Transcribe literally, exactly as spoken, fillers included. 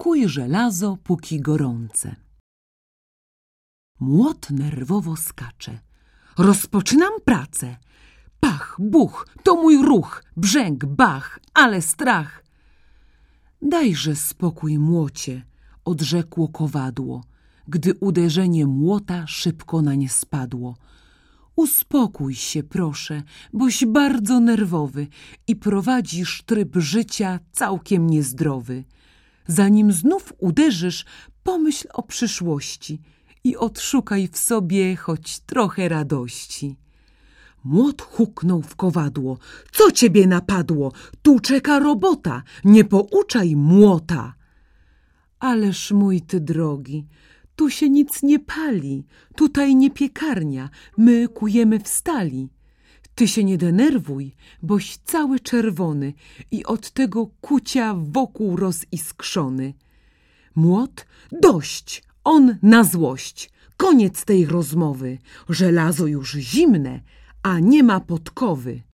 Kuj żelazo, póki gorące. Młot nerwowo skacze. Rozpoczynam pracę. Pach, buch, to mój ruch, brzęk, bach, ale strach. Dajże spokój, młocie, odrzekło kowadło, gdy uderzenie młota szybko na nie spadło. Uspokój się, proszę, boś bardzo nerwowy i prowadzisz tryb życia całkiem niezdrowy. Zanim znów uderzysz, pomyśl o przyszłości i odszukaj w sobie choć trochę radości. Młot huknął w kowadło. Co ciebie napadło? Tu czeka robota, nie pouczaj młota. Ależ mój ty drogi, tu się nic nie pali, tutaj nie piekarnia, my kujemy w stali. Ty się nie denerwuj, boś cały czerwony i od tego kucia wokół roziskrzony. Młot, dość, on na złość, koniec tej rozmowy, żelazo już zimne, a nie ma podkowy.